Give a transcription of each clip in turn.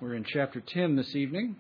We're in chapter 10 this evening.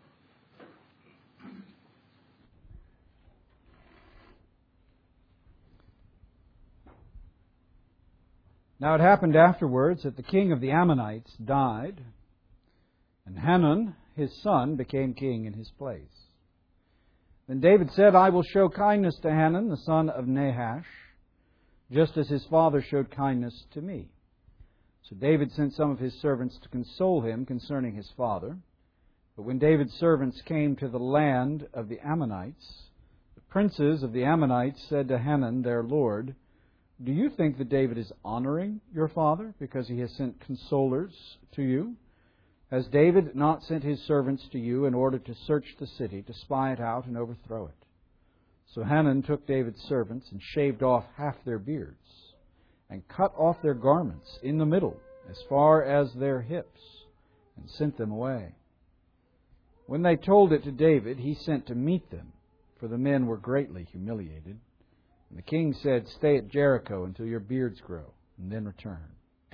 Now it happened afterwards that the king of the Ammonites died, and Hanun, his son, became king in his place. Then David said, I will show kindness to Hanun, the son of Nahash, just as his father showed kindness to me. So David sent some of his servants to console him concerning his father. But when David's servants came to the land of the Ammonites, the princes of the Ammonites said to Hanun, their lord, Do you think that David is honoring your father because he has sent consolers to you? Has David not sent his servants to you in order to search the city, to spy it out and overthrow it? So Hanun took David's servants and shaved off half their beards, and cut off their garments in the middle, as far as their hips, and sent them away. When they told it to David, he sent to meet them, for the men were greatly humiliated. And the king said, Stay at Jericho until your beards grow, and then return.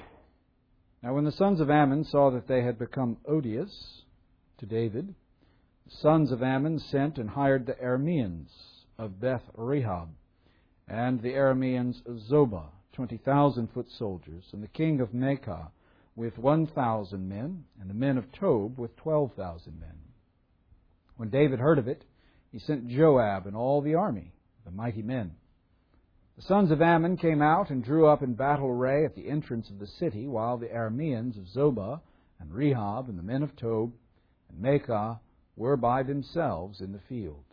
Now when the sons of Ammon saw that they had become odious to David, the sons of Ammon sent and hired the Arameans of Beth Rehob, and the Arameans of Zobah, 20,000 foot soldiers, and the king of Maacah with 1,000 men, and the men of Tob with 12,000 men. When David heard of it, he sent Joab and all the army, the mighty men. The sons of Ammon came out and drew up in battle array at the entrance of the city, while the Arameans of Zobah and Rehob and the men of Tob and Maacah were by themselves in the field.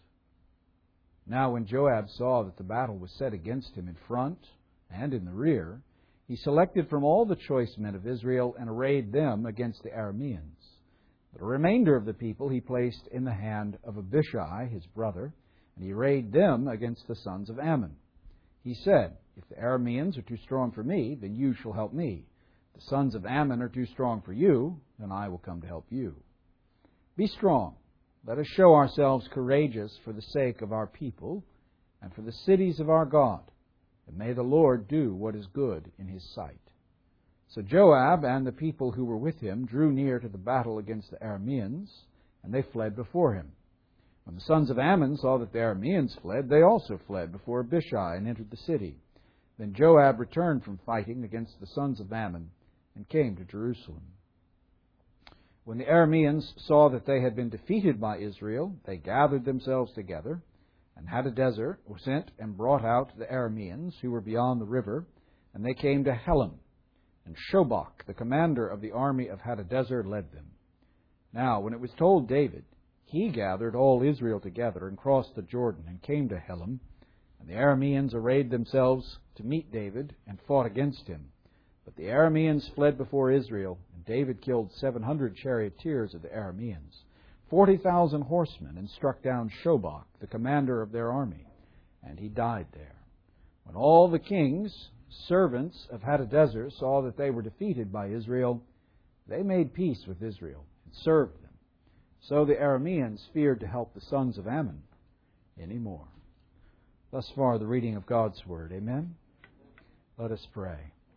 Now when Joab saw that the battle was set against him in front and in the rear, he selected from all the choice men of Israel and arrayed them against the Arameans. But a remainder of the people he placed in the hand of Abishai, his brother, and he arrayed them against the sons of Ammon. He said, If the Arameans are too strong for me, then you shall help me. If the sons of Ammon are too strong for you, then I will come to help you. Be strong. Let us show ourselves courageous for the sake of our people and for the cities of our God. And may the Lord do what is good in His sight. So Joab and the people who were with him drew near to the battle against the Arameans, and they fled before him. When the sons of Ammon saw that the Arameans fled, they also fled before Abishai and entered the city. Then Joab returned from fighting against the sons of Ammon and came to Jerusalem. When the Arameans saw that they had been defeated by Israel, they gathered themselves together, and Hadadezer was sent and brought out the Arameans who were beyond the river, and they came to Helam. And Shobach, the commander of the army of Hadadezer, led them. Now, when it was told David, he gathered all Israel together and crossed the Jordan and came to Helam. And the Arameans arrayed themselves to meet David and fought against him. But the Arameans fled before Israel, and David killed 700 charioteers of the Arameans, 40,000 horsemen, and struck down Shobach, the commander of their army. And he died there. When all the king's servants of Hadadezer saw that they were defeated by Israel, they made peace with Israel and served them. So the Arameans feared to help the sons of Ammon any more. Thus far the reading of God's Word. Amen? Let us pray.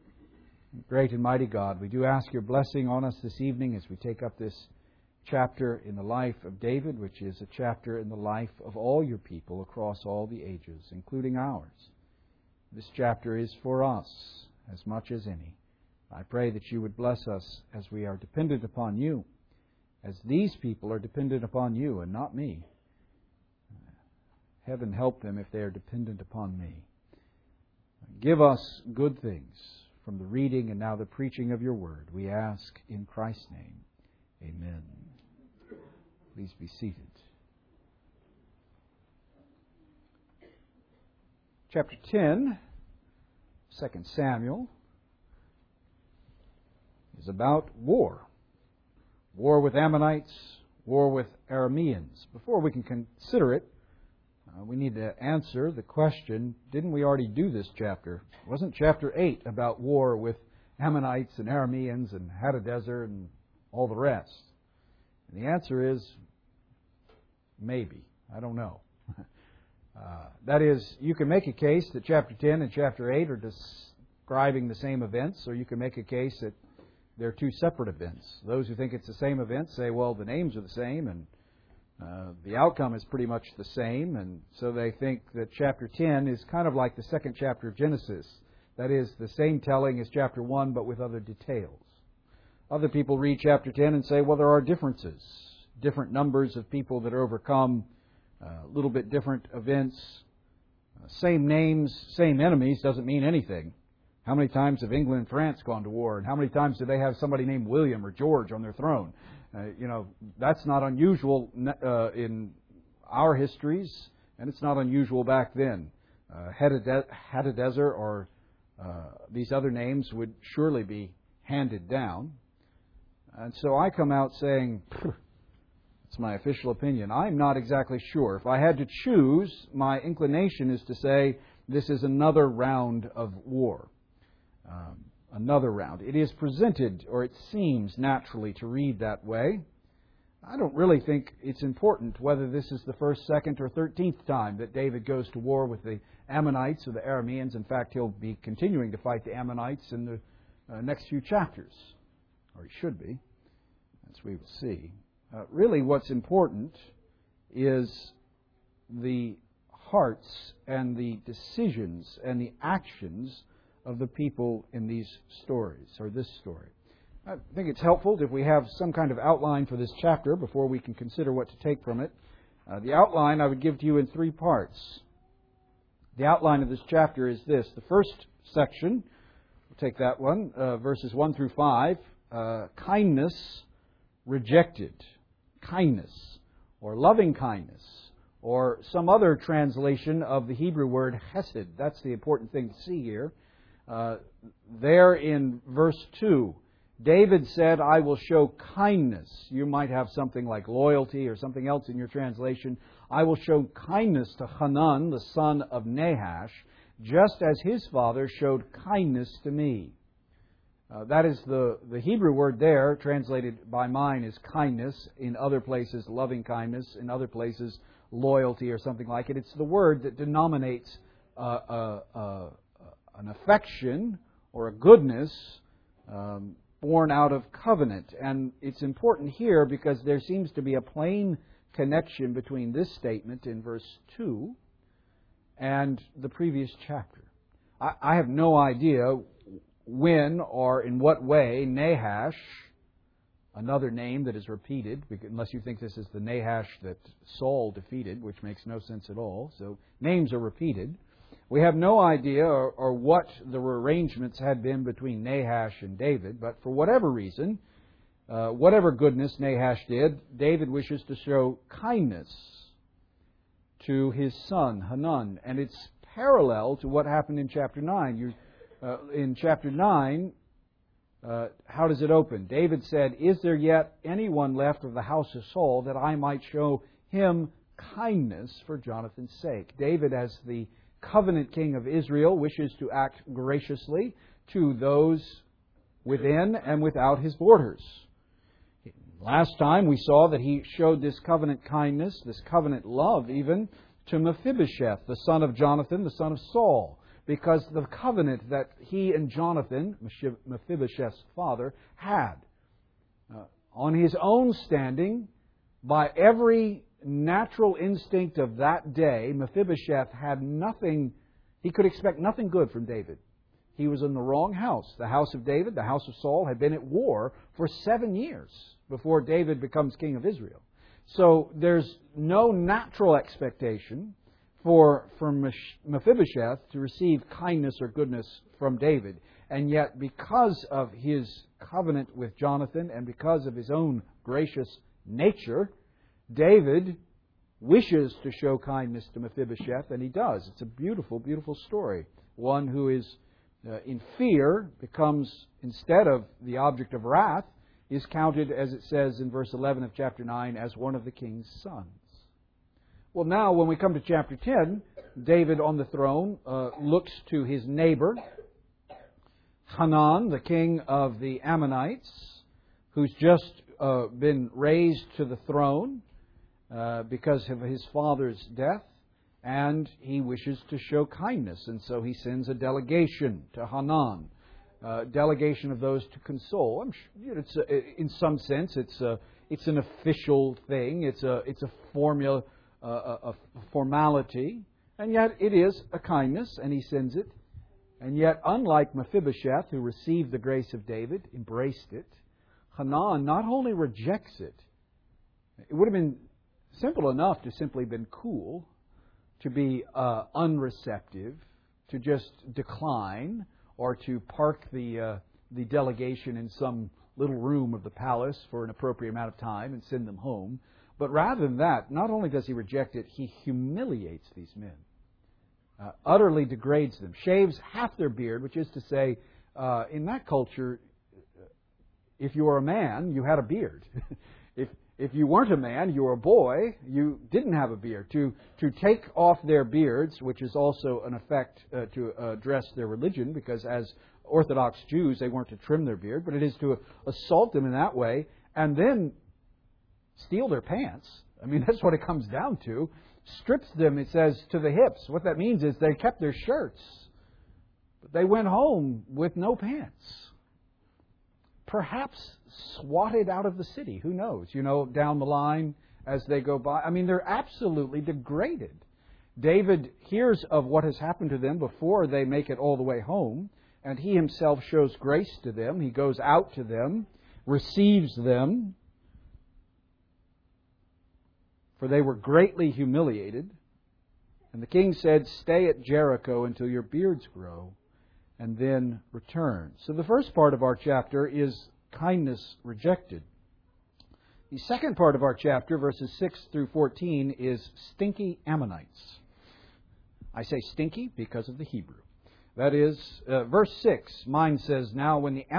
Great and mighty God, we do ask your blessing on us this evening as we take up this chapter in the life of David, which is a chapter in the life of all your people across all the ages, including ours. This chapter is for us as much as any. I pray that you would bless us as we are dependent upon you, as these people are dependent upon you and not me. Heaven help them if they are dependent upon me. Give us good things from the reading and now the preaching of your word. We ask in Christ's name. Amen. Please be seated. Chapter 10, 2 Samuel, is about war. War with Ammonites, war with Arameans. Before we can consider it, we need to answer the question, didn't we already do this chapter? Wasn't chapter 8 about war with Ammonites and Arameans and Hadadezer and all the rest? And the answer is, maybe. I don't know. That is, you can make a case that chapter 10 and chapter 8 are describing the same events, or you can make a case that they're two separate events. Those who think it's the same event say, well, the names are the same and the outcome is pretty much the same, and so they think that chapter 10 is kind of like the second chapter of Genesis. That is, the same telling as chapter 1, but with other details. Other people read chapter 10 and say, well, there are differences. Different numbers of people that are overcome, a little bit different events. Same names, same enemies doesn't mean anything. How many times have England and France gone to war? And how many times do they have somebody named William or George on their throne? That's not unusual in our histories, and it's not unusual back then. Hadadezer or these other names would surely be handed down. And so I come out saying, it's my official opinion. I'm not exactly sure. If I had to choose, my inclination is to say this is another round of war. Another round. It is presented, or it seems naturally to read that way. I don't really think it's important whether this is the first, second, or 13th time that David goes to war with the Ammonites or the Arameans. In fact, he'll be continuing to fight the Ammonites in the next few chapters. Or he should be, as we will see. Really what's important is the hearts and the decisions and the actions of the people in these stories, or this story. I think it's helpful if we have some kind of outline for this chapter before we can consider what to take from it. The outline I would give to you in 3 parts. The outline of this chapter is this. The first section, we'll take that one, verses 1 through 5, kindness rejected. Kindness, or loving kindness, or some other translation of the Hebrew word hesed. That's the important thing to see here. There in verse 2, David said, I will show kindness. You might have something like loyalty or something else in your translation. I will show kindness to Hanun, the son of Nahash, just as his father showed kindness to me. That is the Hebrew word there, translated by mine as kindness, in other places loving kindness, in other places loyalty or something like it. It's the word that denominates an affection or a goodness born out of covenant. And it's important here because there seems to be a plain connection between this statement in verse 2 and the previous chapter. I have no idea when or in what way Nahash, another name that is repeated, unless you think this is the Nahash that Saul defeated, which makes no sense at all. So names are repeated. We have no idea or what the arrangements had been between Nahash and David, but for whatever reason, whatever goodness Nahash did, David wishes to show kindness to his son Hanun. And it's parallel to what happened in chapter 9. In chapter 9, how does it open? David said, is there yet anyone left of the house of Saul that I might show him kindness for Jonathan's sake? David, as the covenant king of Israel, wishes to act graciously to those within and without his borders. Last time we saw that he showed this covenant kindness, this covenant love even, to Mephibosheth, the son of Jonathan, the son of Saul, because the covenant that he and Jonathan, Mephibosheth's father, had. On his own standing, by every natural instinct of that day, Mephibosheth had nothing, he could expect nothing good from David. He was in the wrong house. The house of David, the house of Saul, had been at war for 7 years before David becomes king of Israel. So there's no natural expectation for Mephibosheth to receive kindness or goodness from David. And yet, because of his covenant with Jonathan and because of his own gracious nature, David wishes to show kindness to Mephibosheth, and he does. It's a beautiful, beautiful story. One who is in fear becomes, instead of the object of wrath, is counted, as it says in verse 11 of chapter 9, as one of the king's sons. Well, now, when we come to chapter 10, David on the throne looks to his neighbor, Hanun, the king of the Ammonites, who's just been raised to the throne because of his father's death, and he wishes to show kindness, and so he sends a delegation to Hanun. delegation of those to console. It's in some sense it's an official thing. It's a formula, a formality, and yet it is a kindness, and he sends it. And yet, unlike Mephibosheth, who received the grace of David, embraced it, Hanan not only rejects it. It would have been simple enough to simply been cool, to be unreceptive, to just decline, or to park the delegation in some little room of the palace for an appropriate amount of time and send them home. But rather than that, not only does he reject it, he humiliates these men, utterly degrades them, shaves half their beard, which is to say, in that culture, if you were a man, you had a beard. If you weren't a man, you were a boy, you didn't have a beard. To take off their beards, which is also an effect to address their religion, because as Orthodox Jews, they weren't to trim their beard, but it is to assault them in that way, and then steal their pants. I mean, that's what it comes down to. Strips them, it says, to the hips. What that means is they kept their shirts, but they went home with no pants. Perhaps swatted out of the city. Who knows? Down the line as they go by. I mean, they're absolutely degraded. David hears of what has happened to them before they make it all the way home, and he himself shows grace to them. He goes out to them, receives them, for they were greatly humiliated. And the king said, "Stay at Jericho until your beards grow, and then return." So the first part of our chapter is kindness rejected. The second part of our chapter, verses 6 through 14, is stinky Ammonites. I say stinky because of the Hebrew. That is, verse 6, mine says, now when the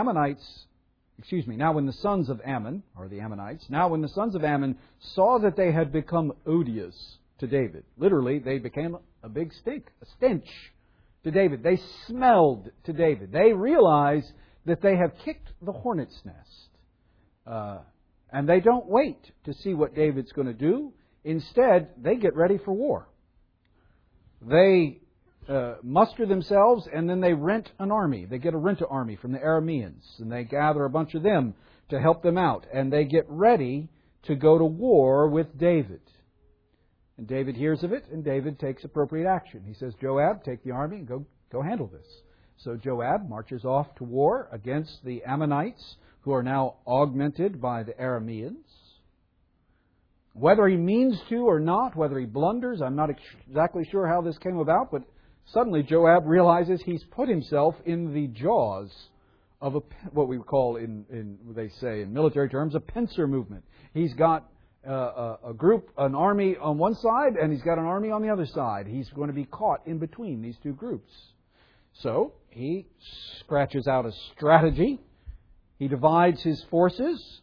sons of Ammon, or the Ammonites, now when the sons of Ammon saw that they had become odious to David, literally, they became a big stink, a stench to David. They smelled to David. They realize that they have kicked the hornet's nest. And they don't wait to see what David's going to do. Instead, they get ready for war. They muster themselves, and then they rent an army. They get a rent-a-army from the Arameans, and they gather a bunch of them to help them out. And they get ready to go to war with David. And David hears of it, and David takes appropriate action. He says, "Joab, take the army and go handle this." So Joab marches off to war against the Ammonites, who are now augmented by the Arameans. Whether he means to or not, whether he blunders, I'm not exactly sure how this came about, but suddenly Joab realizes he's put himself in the jaws of what we call they say in military terms, a pincer movement. He's got an army on one side, and he's got an army on the other side. He's going to be caught in between these two groups. So he scratches out a strategy. He divides his forces.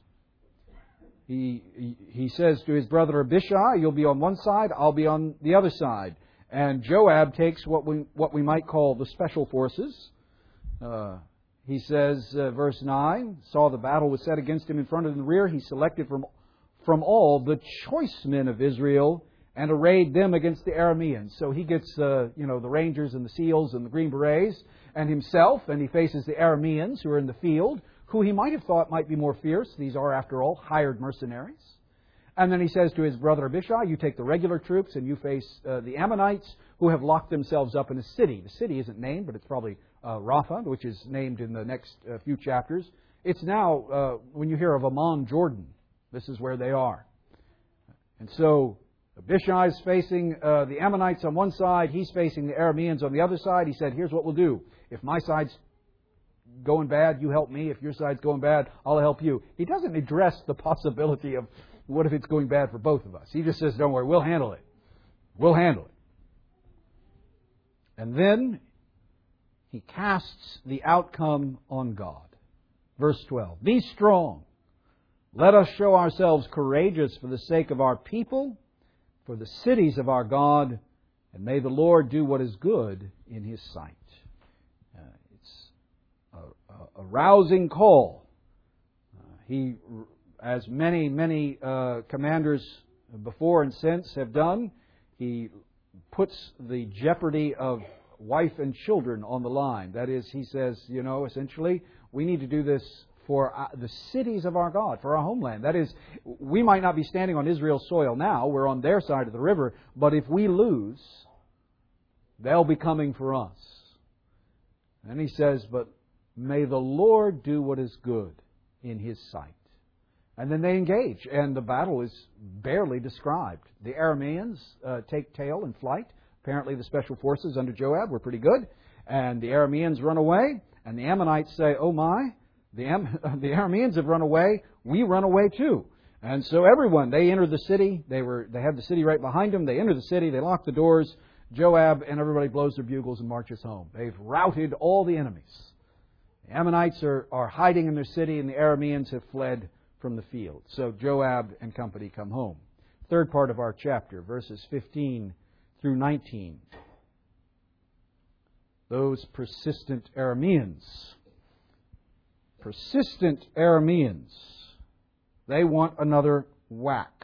He says to his brother Abishai, "You'll be on one side, I'll be on the other side." And Joab takes what we might call the special forces. He says, verse 9, saw the battle was set against him in front and in the rear. He selected from all the choice men of Israel and arrayed them against the Arameans. So he gets the Rangers and the SEALs and the Green Berets and himself, and he faces the Arameans who are in the field, who he might have thought might be more fierce. These are, after all, hired mercenaries. And then he says to his brother Abishai, "You take the regular troops and you face the Ammonites, who have locked themselves up in a city." The city isn't named, but it's probably Rapha, which is named in the next few chapters. It's now, when you hear of Ammon, Jordan, this is where they are. And so Abishai is facing the Ammonites on one side. He's facing the Arameans on the other side. He said, "Here's what we'll do. If my side's going bad, you help me. If your side's going bad, I'll help you." He doesn't address the possibility of what if it's going bad for both of us. He just says, "Don't worry, we'll handle it. We'll handle it." And then he casts the outcome on God. Verse 12, "Be strong. Let us show ourselves courageous for the sake of our people, for the cities of our God, and may the Lord do what is good in His sight." It's a rousing call. He, as many commanders before and since have done, he puts the jeopardy of wife and children on the line. That is, he says, essentially, we need to do this for the cities of our God, for our homeland. That is, we might not be standing on Israel's soil now. We're on their side of the river. But if we lose, they'll be coming for us. And he says, but may the Lord do what is good in His sight. And then they engage, and the battle is barely described. The Arameans take tail and flight. Apparently the special forces under Joab were pretty good. And the Arameans run away, and the Ammonites say, oh my, the Arameans have run away, we run away too. And so everyone, they enter the city. They had the city right behind them. They enter the city, they lock the doors. Joab and everybody blows their bugles and marches home. They've routed all the enemies. The Ammonites are hiding in their city, and the Arameans have fled from the field. So Joab and company come home. Third part of our chapter, verses 15 through 19. Those persistent Arameans. Persistent Arameans. They want another whack.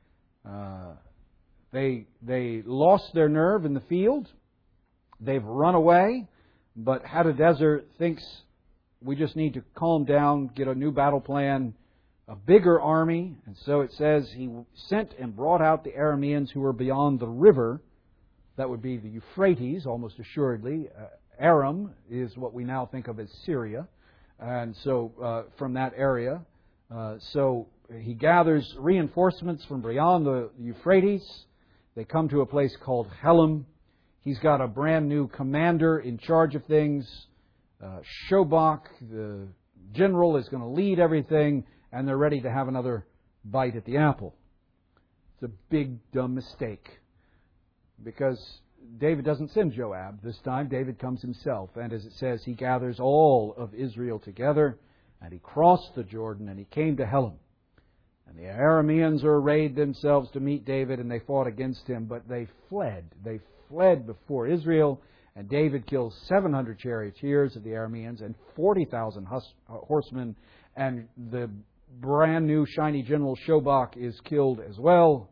They lost their nerve in the field. They've run away. But Hadadezer thinks we just need to calm down, get a new battle plan, a bigger army. And so it says he sent and brought out the Arameans who were beyond the river. That would be the Euphrates, almost assuredly. Aram is what we now think of as Syria. And so from that area. So he gathers reinforcements from beyond the Euphrates. They come to a place called Helam. He's got a brand new commander in charge of things. Shobach, the general, is going to lead everything, and they're ready to have another bite at the apple. It's a big, dumb mistake. Because David doesn't send Joab this time. David comes himself. And as it says, he gathers all of Israel together, and he crossed the Jordan, and he came to Helam. And the Arameans arrayed themselves to meet David, and they fought against him, but they fled. They fled before Israel, and David kills 700 charioteers of the Arameans and 40,000 horsemen, and the brand new shiny general Shobach is killed as well.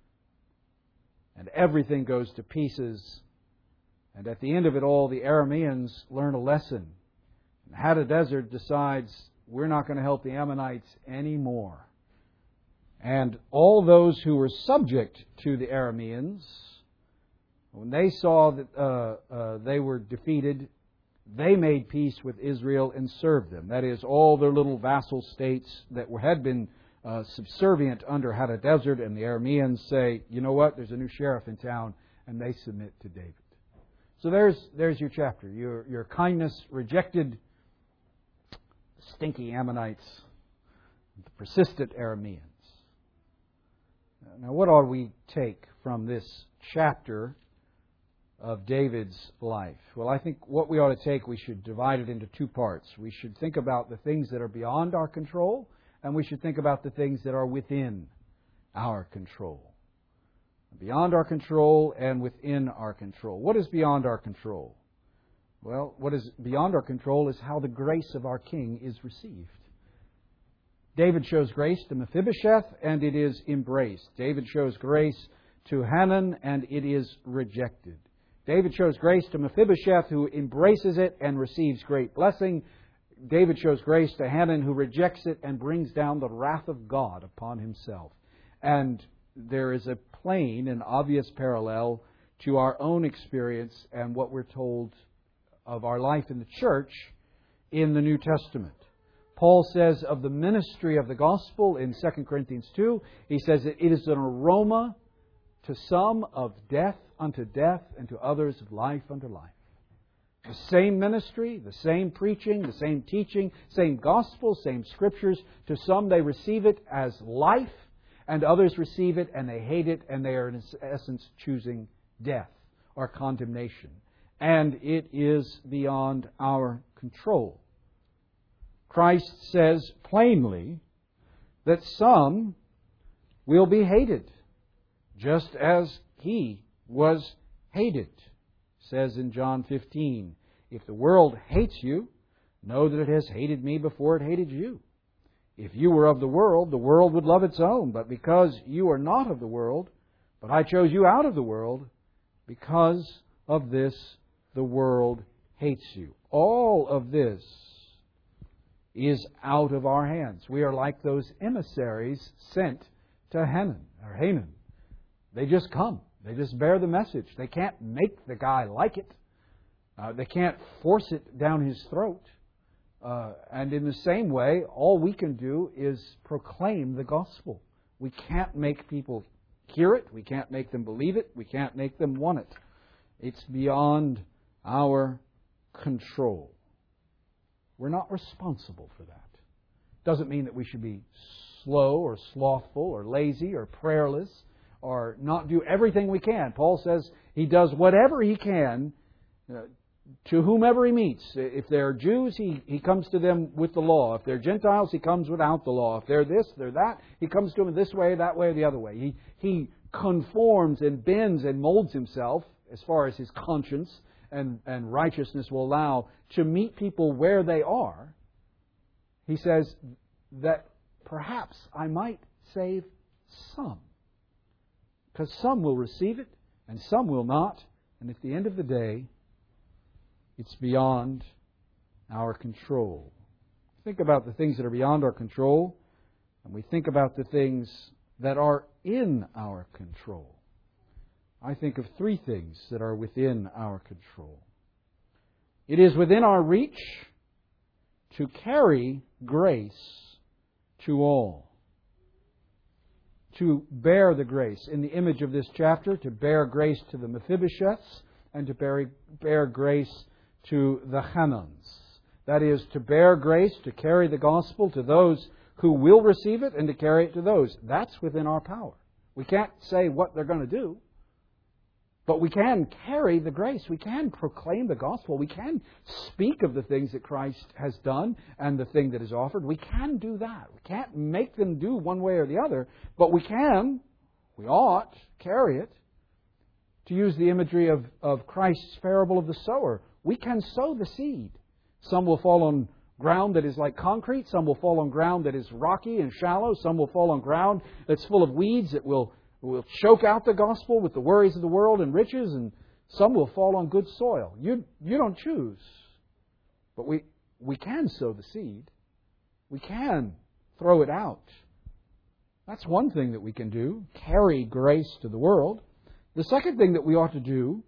And everything goes to pieces. And at the end of it all, the Arameans learn a lesson. And Hadadezer decides, we're not going to help the Ammonites anymore. And all those who were subject to the Arameans, when they saw that they were defeated, they made peace with Israel and served them. That is, all their little vassal states that had been subservient under Hadadezer, and the Arameans say, you know what, there's a new sheriff in town, and they submit to David. So there's your chapter. Your kindness rejected, stinky Ammonites, the persistent Arameans. Now, what ought we take from this chapter of David's life? Well, I think what we ought to take, we should divide it into two parts. We should think about the things that are beyond our control, and we should think about the things that are within our control. Beyond our control and within our control. What is beyond our control? Well, what is beyond our control is how the grace of our King is received. David shows grace to Mephibosheth, and it is embraced. David shows grace to Hanan, and it is rejected. David shows grace to Mephibosheth, who embraces it and receives great blessing. David shows grace to Hanan, who rejects it and brings down the wrath of God upon himself. And there is a plain and obvious parallel to our own experience and what we're told of our life in the church in the New Testament. Paul says of the ministry of the gospel in 2 Corinthians 2, he says that it is an aroma to some of death unto death, and to others of life unto life. The same ministry, the same preaching, the same teaching, same gospel, same scriptures. To some they receive it as life, and others receive it and they hate it, and they are in essence choosing death or condemnation. And it is beyond our control. Christ says plainly that some will be hated, just as He was hated. Says in John 15, if the world hates you, know that it has hated me before it hated you. If you were of the world would love its own. But because you are not of the world, but I chose you out of the world, because of this, the world hates you. All of this is out of our hands. We are like those emissaries sent to Hanan. They just come. They just bear the message. They can't make the guy like it. They can't force it down his throat. And in the same way, all we can do is proclaim the gospel. We can't make people hear it. We can't make them believe it. We can't make them want it. It's beyond our control. We're not responsible for that. Doesn't mean that we should be slow or slothful or lazy or prayerless or not do everything we can. Paul says he does whatever he can to whomever he meets. If they're Jews, he comes to them with the law. If they're Gentiles, he comes without the law. If they're this, they're that, he comes to them this way, that way, or the other way. He conforms and bends and molds himself as far as his conscience and righteousness will allow to meet people where they are. He says that perhaps I might save some. Because some will receive it and some will not. And at the end of the day, it's beyond our control. Think about the things that are beyond our control, and we think about the things that are in our control. I think of three things that are within our control. It is within our reach to carry grace to all. To bear the grace. In the image of this chapter, to bear grace to the Mephibosheths and to bear grace to the Hanans. That is, to bear grace, to carry the gospel to those who will receive it and to carry it to those. That's within our power. We can't say what they're going to do, but we can carry the grace. We can proclaim the gospel. We can speak of the things that Christ has done and the thing that is offered. We can do that. We can't make them do one way or the other, but we ought, carry it. To use the imagery of Christ's parable of the sower, we can sow the seed. Some will fall on ground that is like concrete. Some will fall on ground that is rocky and shallow. Some will fall on ground that's full of weeds that will choke out the gospel with the worries of the world and riches. And some will fall on good soil. You don't choose. But we can sow the seed. We can throw it out. That's one thing that we can do. Carry grace to the world. The second thing that we ought to do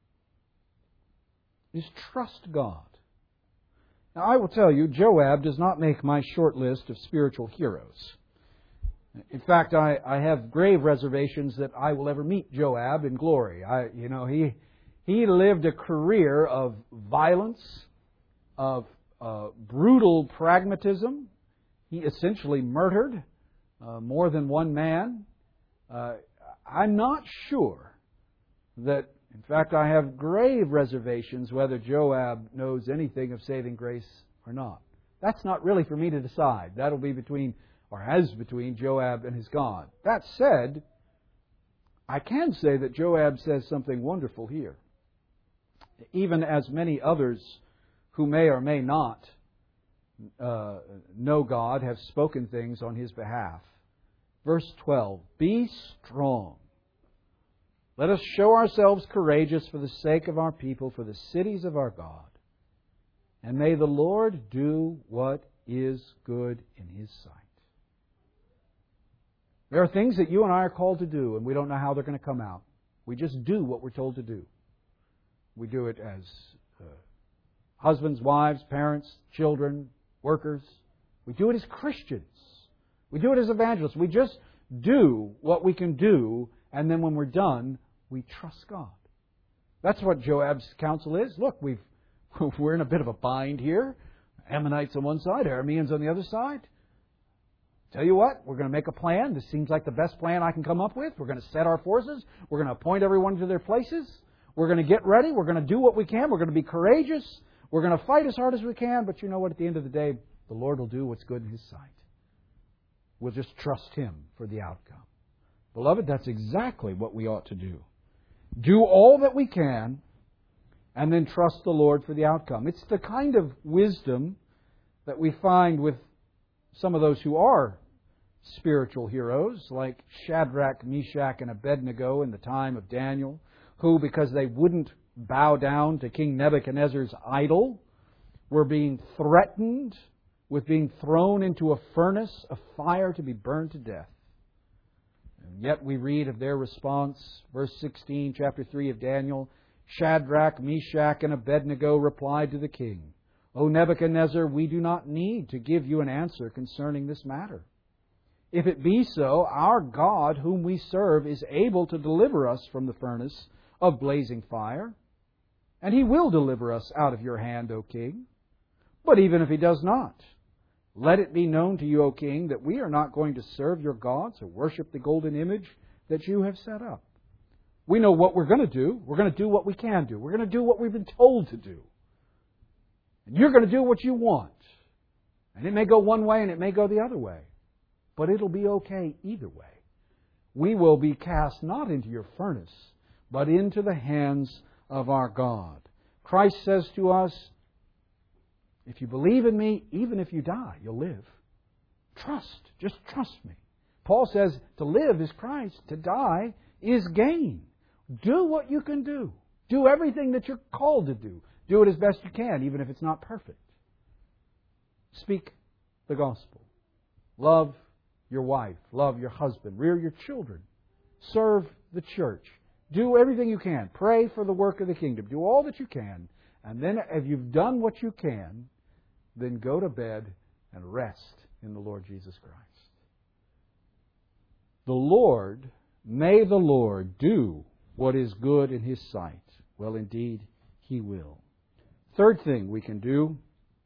is trust God. Now, I will tell you, Joab does not make my short list of spiritual heroes. In fact, I have grave reservations that I will ever meet Joab in glory. He lived a career of violence, of brutal pragmatism. He essentially murdered more than one man. I'm not sure that, in fact, I have grave reservations whether Joab knows anything of saving grace or not. That's not really for me to decide. That'll be between Joab and his God. That said, I can say that Joab says something wonderful here. Even as many others who may or may not know God have spoken things on his behalf. Verse 12, be strong. Let us show ourselves courageous for the sake of our people, for the cities of our God. And may the Lord do what is good in His sight. There are things that you and I are called to do, and we don't know how they're going to come out. We just do what we're told to do. We do it as husbands, wives, parents, children, workers. We do it as Christians. We do it as evangelists. We just do what we can do, and then when we're done, we trust God. That's what Joab's counsel is. Look, we're in a bit of a bind here. Ammonites on one side, Arameans on the other side. Tell you what, we're going to make a plan. This seems like the best plan I can come up with. We're going to set our forces. We're going to appoint everyone to their places. We're going to get ready. We're going to do what we can. We're going to be courageous. We're going to fight as hard as we can. But you know what? At the end of the day, the Lord will do what's good in His sight. We'll just trust Him for the outcome. Beloved, that's exactly what we ought to do. Do all that we can and then trust the Lord for the outcome. It's the kind of wisdom that we find with some of those who are spiritual heroes, like Shadrach, Meshach, and Abednego in the time of Daniel, who, because they wouldn't bow down to King Nebuchadnezzar's idol were being threatened with being thrown into a furnace of fire to be burned to death. And yet we read of their response, verse 16, chapter 3 of Daniel, Shadrach, Meshach, and Abednego replied to the king, O Nebuchadnezzar, we do not need to give you an answer concerning this matter. If it be so, our God, whom we serve, is able to deliver us from the furnace of blazing fire, and He will deliver us out of your hand, O king. But even if He does not, let it be known to you, O king, that we are not going to serve your gods or worship the golden image that you have set up. We know what we're going to do. We're going to do what we can do. We're going to do what we've been told to do. And you're going to do what you want. And it may go one way and it may go the other way. But it'll be okay either way. We will be cast not into your furnace, but into the hands of our God. Christ says to us, if you believe in me, even if you die, you'll live. Trust. Just trust me. Paul says to live is Christ. To die is gain. Do what you can do. Do everything that you're called to do. Do it as best you can, even if it's not perfect. Speak the gospel. Love your wife. Love your husband. Rear your children. Serve the church. Do everything you can. Pray for the work of the kingdom. Do all that you can. And then if you've done what you can, then go to bed and rest in the Lord Jesus Christ. May the Lord do what is good in His sight. Well, indeed, He will. Third thing we can do.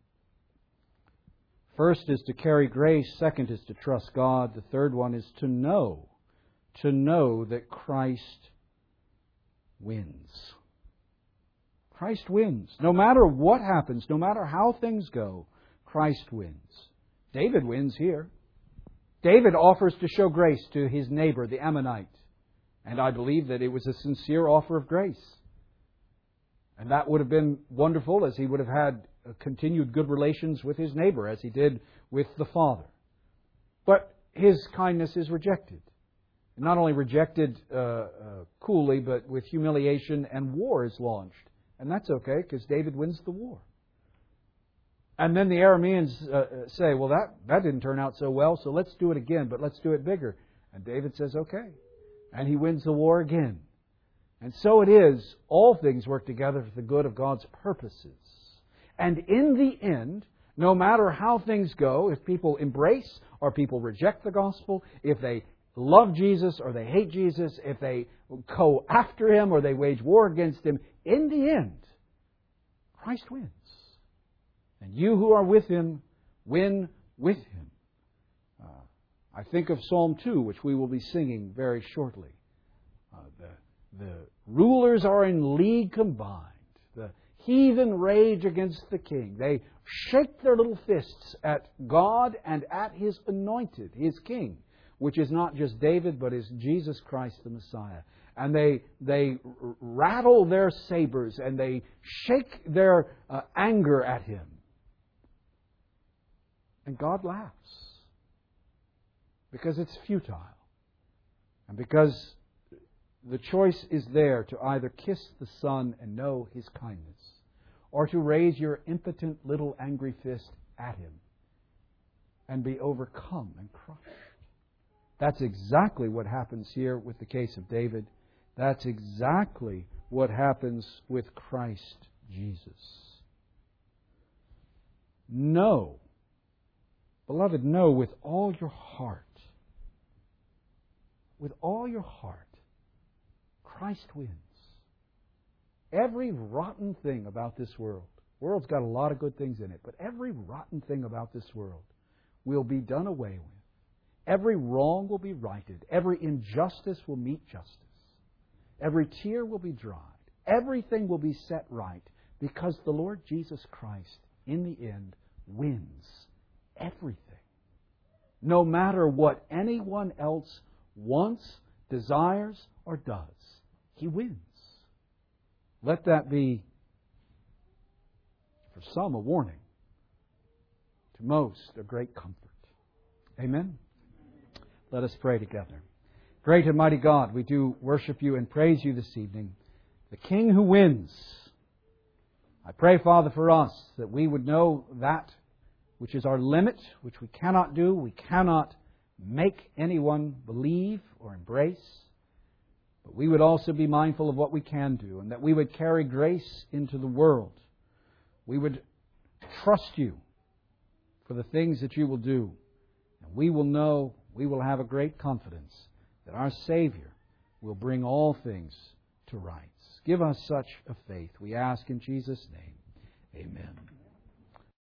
First is to carry grace. Second is to trust God. The third one is to know that Christ wins. Christ wins. No matter what happens, no matter how things go, Christ wins. David wins here. David offers to show grace to his neighbor, the Ammonite. And I believe that it was a sincere offer of grace. And that would have been wonderful, as he would have had continued good relations with his neighbor, as he did with the father. But his kindness is rejected. Not only rejected coolly, but with humiliation, and war is launched. And that's okay, because David wins the war. And then the Arameans say, well, that didn't turn out so well, so let's do it again, but let's do it bigger. And David says, okay. And he wins the war again. And so it is, all things work together for the good of God's purposes. And in the end, no matter how things go, if people embrace or people reject the gospel, if they love Jesus or they hate Jesus, if they go after Him or they wage war against Him, in the end, Christ wins. And you who are with Him, win with Him. I think of Psalm 2, which we will be singing very shortly. The rulers are in league combined. The heathen rage against the king. They shake their little fists at God and at His anointed, His king, which is not just David, but is Jesus Christ the Messiah. And they rattle their sabers and they shake their anger at Him. And God laughs. Because it's futile. And because the choice is there to either kiss the Son and know His kindness, or to raise your impotent little angry fist at Him and be overcome and crushed. That's exactly what happens here with the case of David. That's exactly what happens with Christ Jesus. Know, beloved, know with all your heart, Christ wins. Every rotten thing about this world, the world's got a lot of good things in it, but every rotten thing about this world will be done away with. Every wrong will be righted. Every injustice will meet justice. Every tear will be dried. Everything will be set right because the Lord Jesus Christ, in the end, wins everything. No matter what anyone else wants, desires, or does, He wins. Let that be, for some, a warning. To most, a great comfort. Amen? Let us pray together. Great and mighty God, we do worship You and praise You this evening. the King who wins. I pray, Father, for us that we would know that which is our limit, which we cannot do. We cannot make anyone believe or embrace. But we would also be mindful of what we can do, and that we would carry grace into the world. We would trust You for the things that You will do. And we will know, we will have a great confidence that our Savior will bring all things to rights. Give us such a faith, we ask in Jesus' name. Amen.